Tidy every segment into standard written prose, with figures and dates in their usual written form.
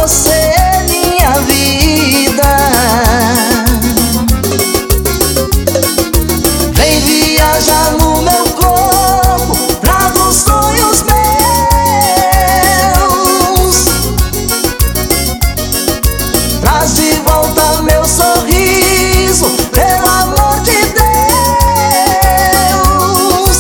você, minha vida. Vem viajar no meu corpo, traga os sonhos meus. Traz de volta meu sorriso, pelo amor de Deus.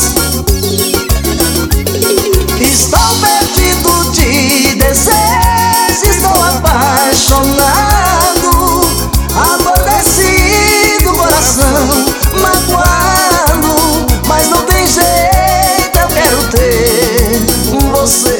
Estou perdido de desejo, estou apaixonado, amortecido, coração magoado, mas não tem jeito, eu quero ter você.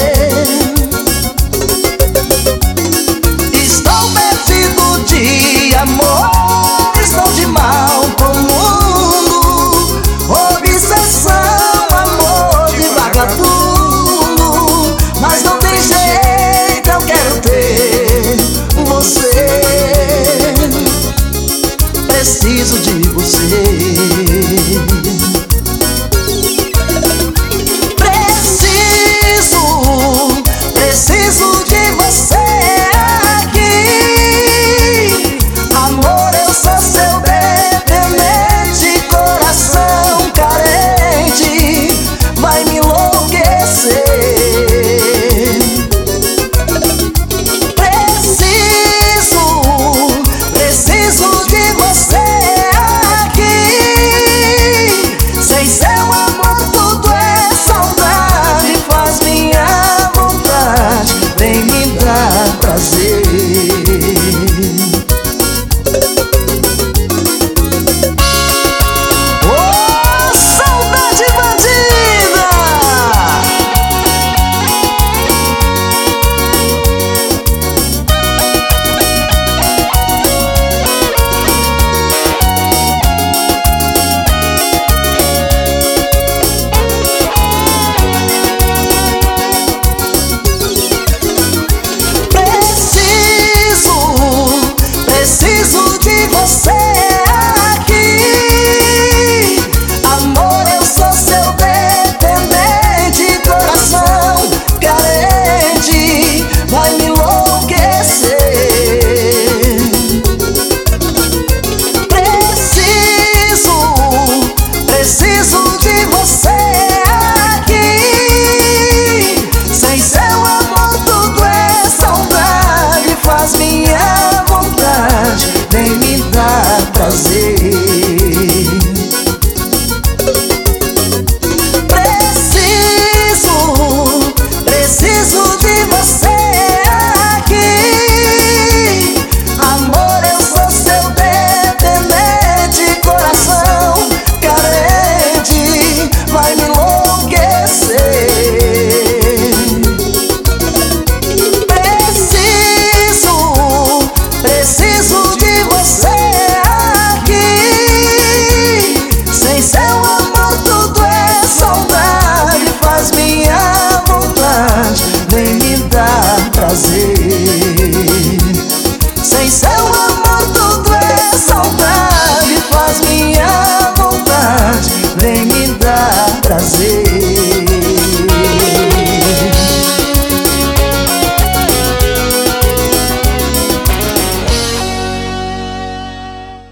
Estou perdido de amor, estou de mal com o mundo, obsessão, amor de vagabundo, mas não tem jeito, eu quero ter você. Preciso de você. Preciso de você aqui. Amor, eu sou seu dependente, coração carente, vai me enlouquecer. Preciso de você aqui. Sem seu amor tudo é saudade, faz minha vontade, vem me dar prazer. Oh, saudade bandida! Preciso de você aqui. Amor, eu sou seu dependente, coração carente, vai me enlouquecer. Preciso de você aqui. Sem seu amor tudo é saudade, faz minha vontade, vem me dar prazer.